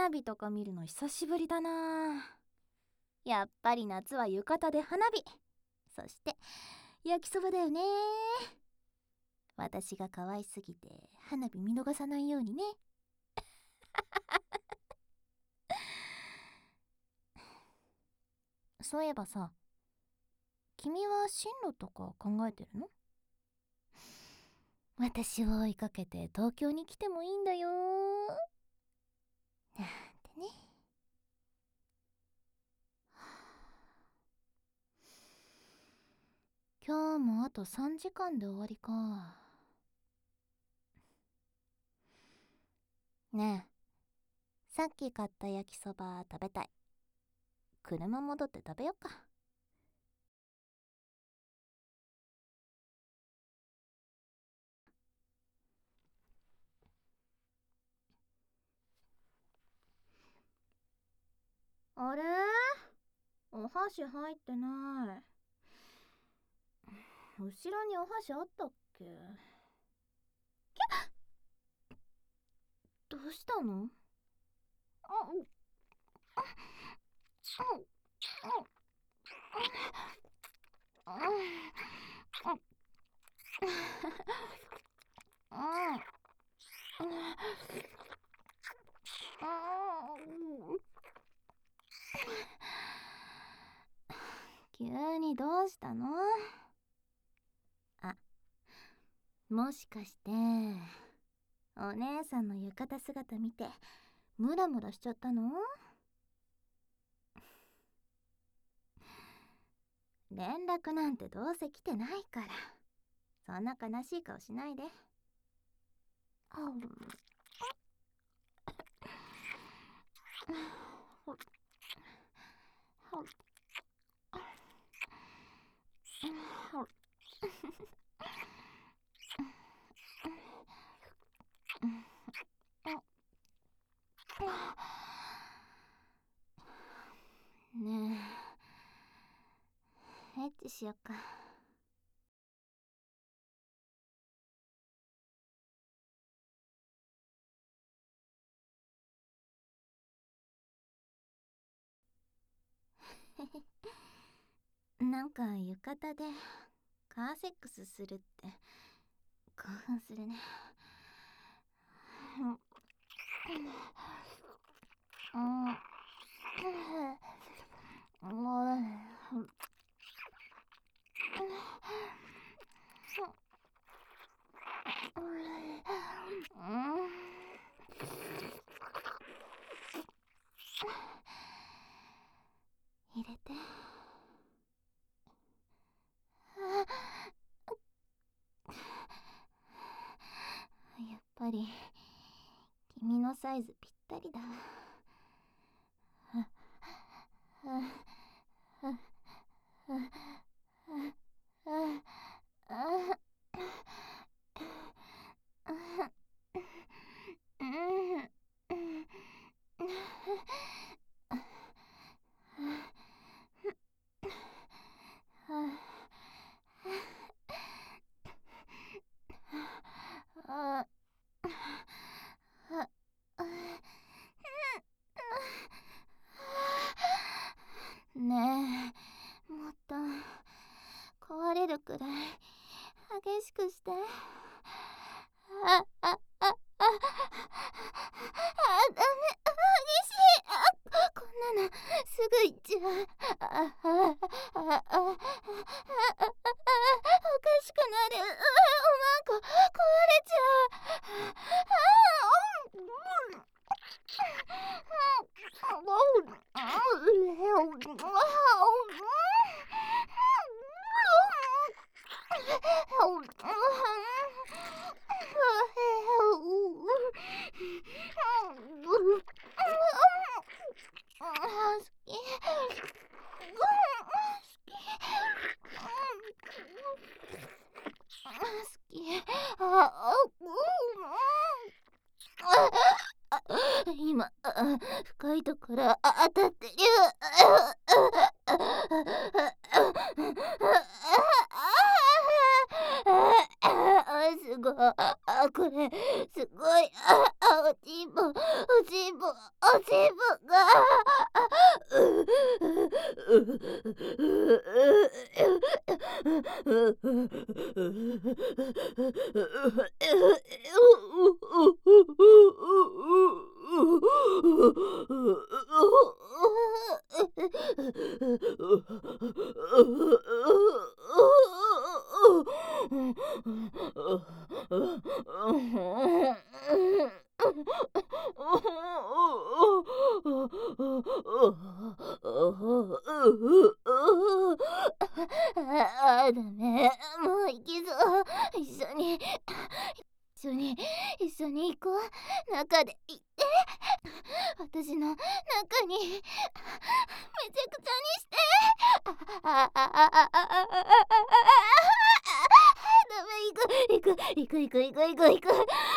花火とか見るの久しぶりだな。やっぱり夏は浴衣で花火、そして焼きそばだよね。私が可愛すぎて花火見逃さないようにね。そういえばさ、君は進路とか考えてるの？私を追いかけて東京に来てもいいんだよ。なんてね。今日もあと3時間で終わりか。ねえ、さっき買った焼きそば食べたい。車戻って食べよっか。あれ？お箸入ってない。後ろにお箸あったっけ？どうしたの？急にどうしたの？あ、もしかしてお姉さんの浴衣姿見てムラムラしちゃったの？連絡なんてどうせ来てないから、そんな悲しい顔しないで。ねえ、エッチしよっか。なんか浴衣でカーセックスするって興奮するね。入れて。やっぱり君のサイズぴったりだ。ねえ、もっと壊れるくらい激しくして。ダメ、激しい。こんなのすぐ行っちゃう。おかしくなる。なんか壊れちゃう。今、深いところ当たってる。すごい。これ、すごい。落ちダメ。もう行きそう。一緒に行こう。中で行って。私の中にめちゃくちゃにして。ダメ。行く。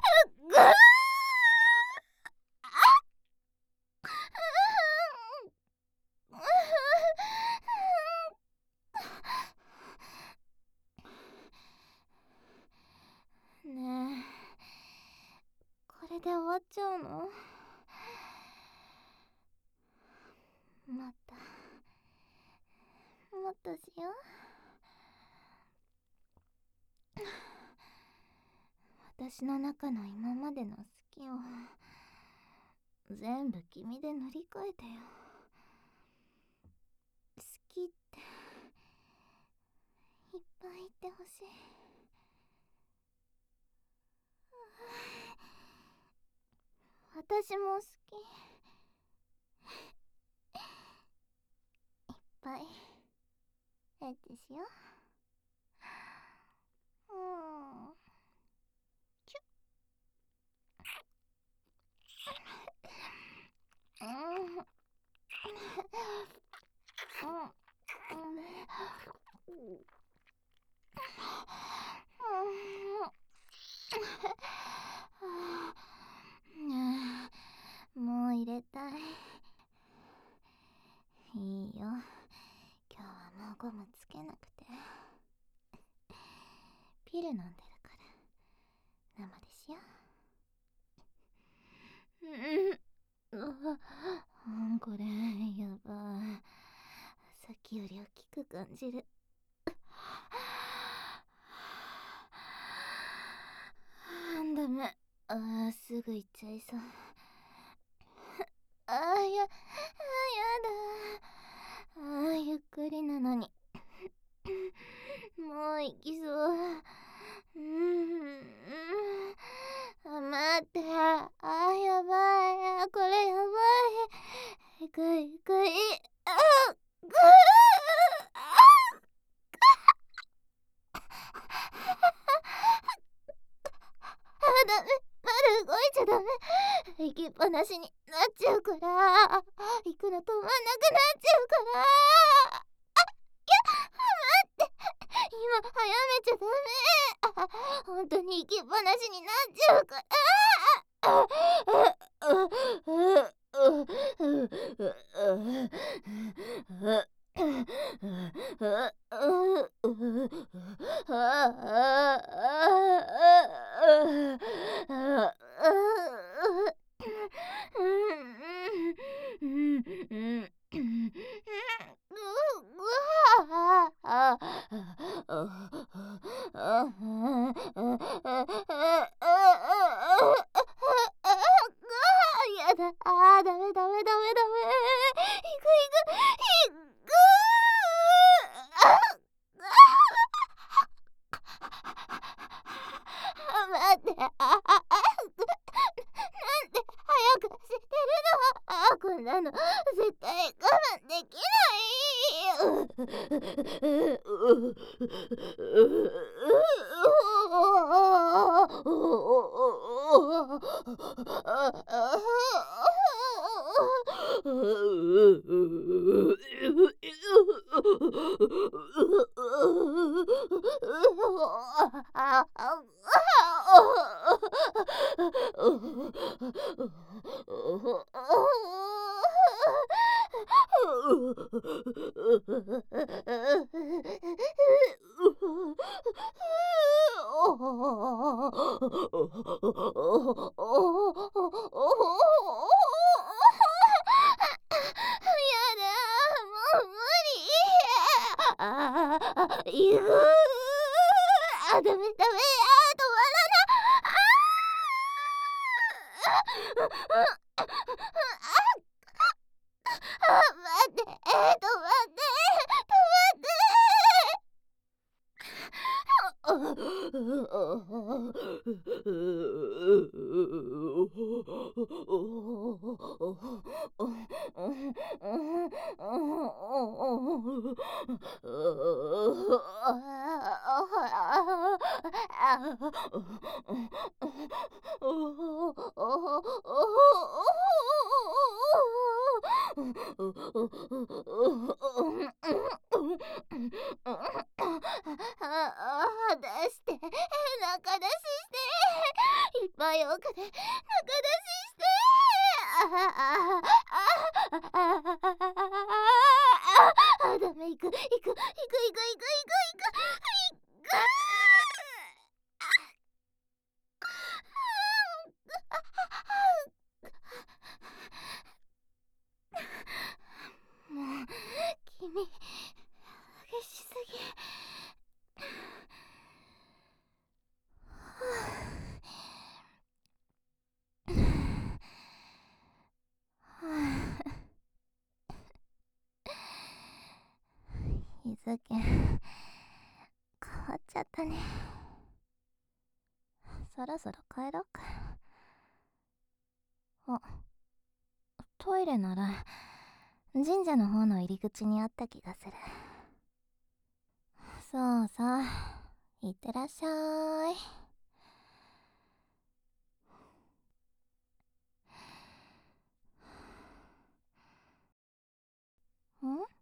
ねえ、これで終わっちゃうの？もっとしよう。私の中の今までの好きを全部君で塗り替えてよ。好きっていっぱい言ってほしい。私も好き。いっぱいエッチしよう。キュッ。もう入れたい。いいよ。今日はもうゴムつけなくて。ピル飲んでるから生でしよう。これやばい。さっきより大きく感じる。ダメ。すぐ行っちゃいそう。やだ。ゆっくりなのに。もう行きそう。待って。やばい。これやばい。行く。ダメ。まだ動いちゃダメ。行きっぱなしになっちゃうから。行くの止まんなくなっちゃうから。待って。今早めちゃダメ。本当に行きっぱなしになっちゃうから。やだ。ダメ。行く。待って。なんで早くしてるの？こんなの絶対我慢できない。 ゆう、ダメダメ、止まらない。待って、待って。出して、中出しして、いっぱい奥で中出しして、ダメ、行く。もう、君、激しすぎ。日付変わっちゃったね。そろそろ帰ろうか。あ、トイレなら神社の方の入り口にあった気がする。そうそう、いってらっしゃい。ん？